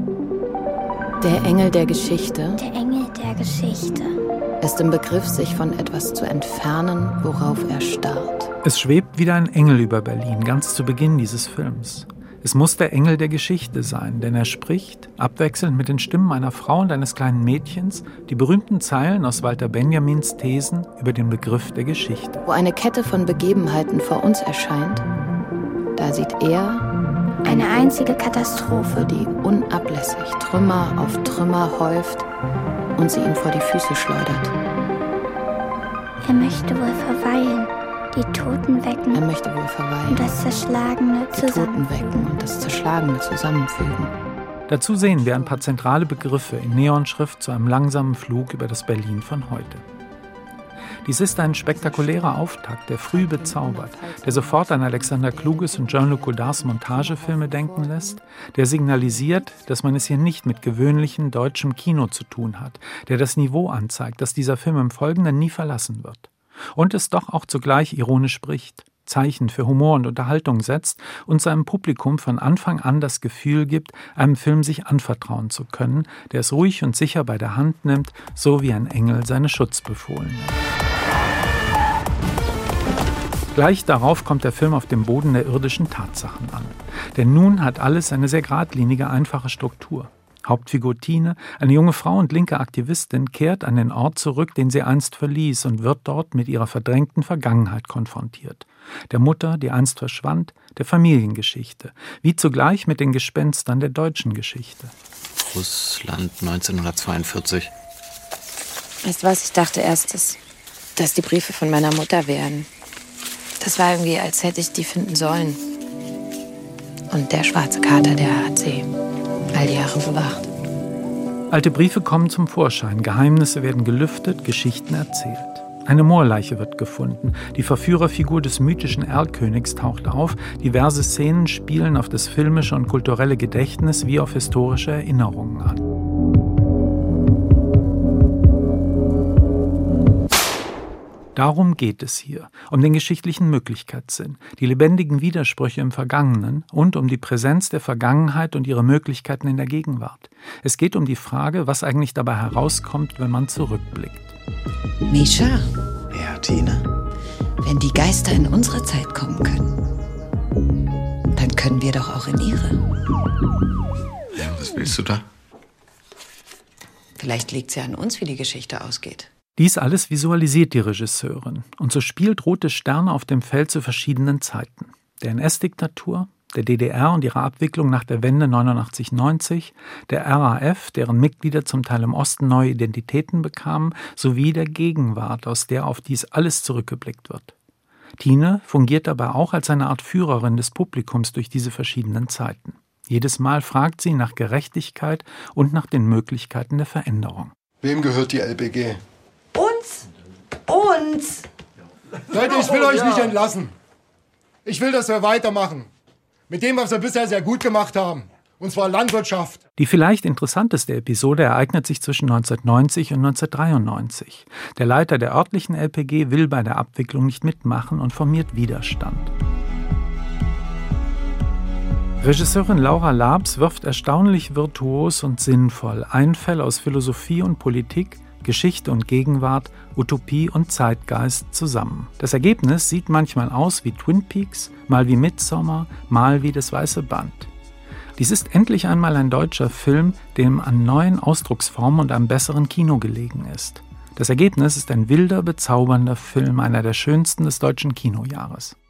Der Engel der Geschichte ist im Begriff, sich von etwas zu entfernen, worauf er starrt. Es schwebt wieder ein Engel über Berlin, ganz zu Beginn dieses Films. Es muss der Engel der Geschichte sein, denn er spricht, abwechselnd mit den Stimmen einer Frau und eines kleinen Mädchens, die berühmten Zeilen aus Walter Benjamins Thesen über den Begriff der Geschichte. Wo eine Kette von Begebenheiten vor uns erscheint, da sieht er eine einzige Katastrophe, die unablässig Trümmer auf Trümmer häuft und sie ihm vor die Füße schleudert. Er möchte wohl verweilen, die Toten wecken. Er möchte wohl verweilen, und das Zerschlagene zusammenfügen. Und das Zerschlagene zusammenfügen. Dazu sehen wir ein paar zentrale Begriffe in Neonschrift zu einem langsamen Flug über das Berlin von heute. Dies ist ein spektakulärer Auftakt, der früh bezaubert, der sofort an Alexander Kluges und Jean-Luc Godards Montagefilme denken lässt, der signalisiert, dass man es hier nicht mit gewöhnlichem deutschem Kino zu tun hat, der das Niveau anzeigt, das dieser Film im Folgenden nie verlassen wird. Und es doch auch zugleich ironisch spricht, Zeichen für Humor und Unterhaltung setzt und seinem Publikum von Anfang an das Gefühl gibt, einem Film sich anvertrauen zu können, der es ruhig und sicher bei der Hand nimmt, so wie ein Engel seine Schutzbefohlene. Gleich darauf kommt der Film auf dem Boden der irdischen Tatsachen an. Denn nun hat alles eine sehr geradlinige, einfache Struktur. Hauptfigur Tine, eine junge Frau und linke Aktivistin, kehrt an den Ort zurück, den sie einst verließ, und wird dort mit ihrer verdrängten Vergangenheit konfrontiert. Der Mutter, die einst verschwand, der Familiengeschichte, wie zugleich mit den Gespenstern der deutschen Geschichte. Russland 1942. Weißt du was, ich dachte erst, dass die Briefe von meiner Mutter wären. Das war irgendwie, als hätte ich die finden sollen. Und der schwarze Kater, der hat sie all die Jahre bewacht. Alte Briefe kommen zum Vorschein, Geheimnisse werden gelüftet, Geschichten erzählt. Eine Moorleiche wird gefunden, die Verführerfigur des mythischen Erlkönigs taucht auf, diverse Szenen spielen auf das filmische und kulturelle Gedächtnis wie auf historische Erinnerungen an. Darum geht es hier, um den geschichtlichen Möglichkeitssinn, die lebendigen Widersprüche im Vergangenen und um die Präsenz der Vergangenheit und ihre Möglichkeiten in der Gegenwart. Es geht um die Frage, was eigentlich dabei herauskommt, wenn man zurückblickt. Mischa? Ja, Tine? Wenn die Geister in unsere Zeit kommen können, dann können wir doch auch in ihre. Ja, was willst du da? Vielleicht liegt es ja an uns, wie die Geschichte ausgeht. Dies alles visualisiert die Regisseurin. Und so spielt Rote Sterne auf dem Feld zu verschiedenen Zeiten. Der NS-Diktatur, der DDR und ihrer Abwicklung nach der Wende 89/90, der RAF, deren Mitglieder zum Teil im Osten neue Identitäten bekamen, sowie der Gegenwart, aus der auf dies alles zurückgeblickt wird. Tine fungiert dabei auch als eine Art Führerin des Publikums durch diese verschiedenen Zeiten. Jedes Mal fragt sie nach Gerechtigkeit und nach den Möglichkeiten der Veränderung. Wem gehört die LPG? Uns! Leute, ich will euch nicht entlassen. Ich will, dass wir weitermachen. Mit dem, was wir bisher sehr gut gemacht haben. Und zwar Landwirtschaft. Die vielleicht interessanteste Episode ereignet sich zwischen 1990 und 1993. Der Leiter der örtlichen LPG will bei der Abwicklung nicht mitmachen und formiert Widerstand. Regisseurin Laura Labs wirft erstaunlich virtuos und sinnvoll Einfälle aus Philosophie und Politik, Geschichte und Gegenwart, Utopie und Zeitgeist zusammen. Das Ergebnis sieht manchmal aus wie Twin Peaks, mal wie Midsommar, mal wie Das Weiße Band. Dies ist endlich einmal ein deutscher Film, dem an neuen Ausdrucksformen und einem besseren Kino gelegen ist. Das Ergebnis ist ein wilder, bezaubernder Film, einer der schönsten des deutschen Kinojahres.